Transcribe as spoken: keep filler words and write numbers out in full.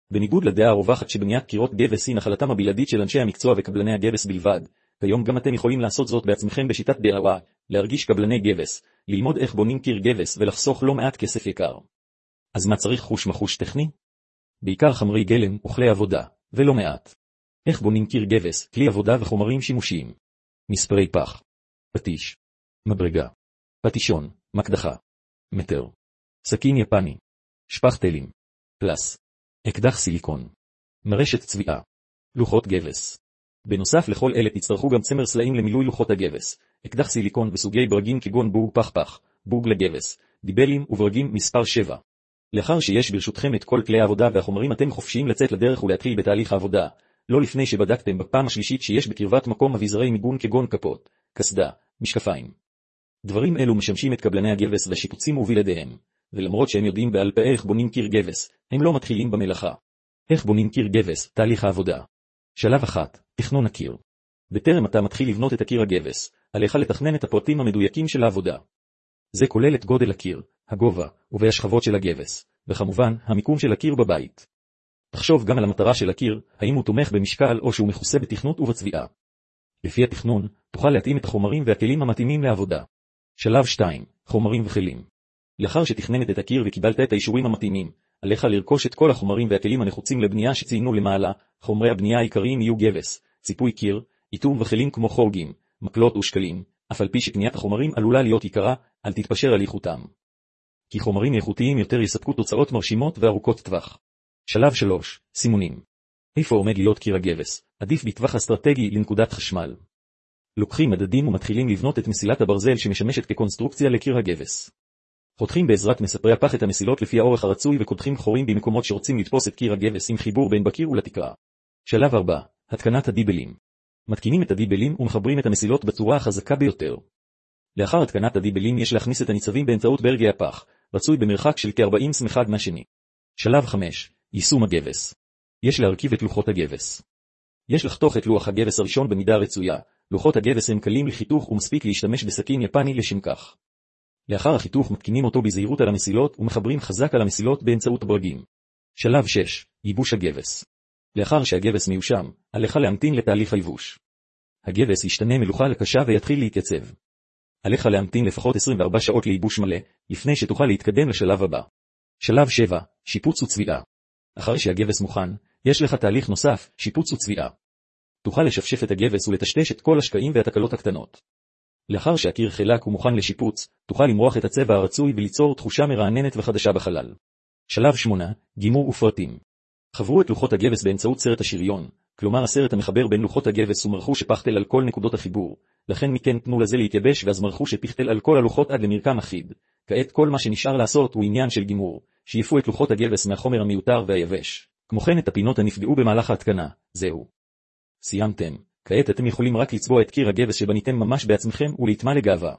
בניגוד לדעה הרווחת שבניית קירות גבס היא נחלתם הבלעדית של אנשי המקצוע וקבלני הגבס בלבד, כיום גם אתם יכולים לעשות זאת בעצמכם בשיטת די איי וואי, להרגיש קבלני גבס, ללמוד איך בונים קיר גבס ולחסוך לא מעט כסף יקר. אז מה צריך חוש מחוש טכני? בעיקר חומרי גלם וכלי עבודה, ולא מעט. איך בונים קיר גבס, כלי עבודה וחומרים שימושיים. מספרי פח, פטיש, מברגה, פטישון, מקדחה, מטר, סכין יפני, שפכטלים, פלס, אקדח סיליקון, מרשת צביעה, לוחות גבס. בנוסף לכל אלה תצטרכו גם צמר סלעים למילוי לוחות הגבס, אקדח סיליקון וסוגי ברגים כגון בוג פח פח, בוג לגבס, דיבלים וברגים מספר שבע. לאחר שיש ברשותכם את כל כלי העבודה והחומרים אתם חופשיים לצאת לדרך ולהתחיל בתהליך העבודה, לא לפני שבדקתם בפעם השלישית שיש בקרבת מקום אביזרי מיגון כגון כפות, קסדה, משקפיים. דברים אלו משמשים את קבלני הגבס והשיפוצים ובלעדיהם, ולמרות שהם יודעים בעל פה איך בונים קיר גבס, הם לא מתחילים במלאכה. איך בונים קיר גבס, תהליך העבודה. שלב אחת, תכנון הקיר. בטרם אתה מתחיל לבנות את הקיר הגבס, עליך לתכנן את הפרטים המדויקים של העבודה. זה כולל את גודל הקיר, הגובה, והשכבות של הגבס, וכמובן, המיקום של הקיר בבית. תחשוב גם על המטרה של הקיר, האם הוא תומך במשקל או שהוא מכוסה בתכנות ובצביעה. לפי התכנון, תוכל להתאים את החומרים והכלים המתאימים לעבודה. שלב שתיים, חומרים וכלים. לאחר שתכננת את הקיר וקיבלת את האישורים המתאימים, עליך לרכוש את כל החומרים והכלים הנחוצים לבנייה שציינו למעלה. חומרי הבנייה העיקריים יהיו גבס, ציפוי קיר, איתום וכלים כמו חורגים, מקלות ושקלים, אף על פי שקניית החומרים עלולה להיות יקרה, אל תתפשר על איכותם. כי חומרים איכותיים יותר יספקו תוצאות מרשימות וארוכות טווח. שלב שלוש, סימונים. איפה עומד להיות קיר הגבס? עדיף בטווח אסטרטגי לנקודת חשמל. לוקחים מדדים ומתחילים לבנות את מסילת הברזל שמשמשת כקונסטרוקציה לקיר הגבס. חותכים בעזרת מספרי הפח את המסילות לפי האורך הרצוי וקודחים חורים במקומות שרוצים לתפוס את קיר הגבס עם חיבור בין בקיר ולתקרה. שלב ארבע, התקנת הדיבלים. מתקינים את הדיבלים ומחברים את המסילות בצורה החזקה ביותר. לאחר התקנת הדיבלים יש להכניס את הניצבים באמצעות ברגי הפח, רצוי במרחק של כ-ארבעים סמ"ק אחד מהשני. שלב חמש, יישום הגבס. יש להרכיב את לוחות הגבס. יש לחתוך את לוח הגבס הראשון במידה רצויה. לוחות הגבס הם קלים לחיתוך ומספיק להשתמש בסכין יפני לשם כך. לאחר החיתוך מתקינים אותו בזהירות על המסילות ומחברים חזק על המסילות באמצעות ברגים. שלב שש, ייבוש הגבס. לאחר שהגבס מיושם, עליך להמתין לתהליך הייבוש. הגבס ישתנה מלוחה לקשה ויתחיל להתייצב. עליך להמתין לפחות עשרים וארבע שעות לייבוש מלא, לפני שתוכל להתקדם לשלב הבא. שלב שבע, שיפוץ וצביעה. אחרי שהגבס מוכן, יש לך תהליך נוסף, שיפוץ וצביעה. תוכל לשפשף את הגבס ולטשטש את כל השקעים והתקלות הקטנות. לאחר שהקיר חלק ומוכן לשיפוץ, תוכל למרוח את הצבע הרצוי וליצור תחושה מרעננת וחדשה בחלל. שלב שמונה, גימור ופרטים. חברו את לוחות הגבס באמצעות סרט השריון, כלומר הסרט המחבר בין לוחות הגבס ומרחו שפכתל על כל נקודות החיבור, לכן מכן תנו לזה להתייבש ואז מרחו שפכתל על כל הלוחות עד למרקם אחיד. כעת כל מה שנשאר לעשות הוא עניין של גימור, שיפו את לוחות הגבס מהחומר המיותר והיבש. כמו כן את הפינות הנפגעו במהלך ההתקנה. זהו. סיימתם. כעת אתם יכולים רק לצבוע את קיר הגבס שבניתם ממש בעצמכם ולהתמלא גאווה.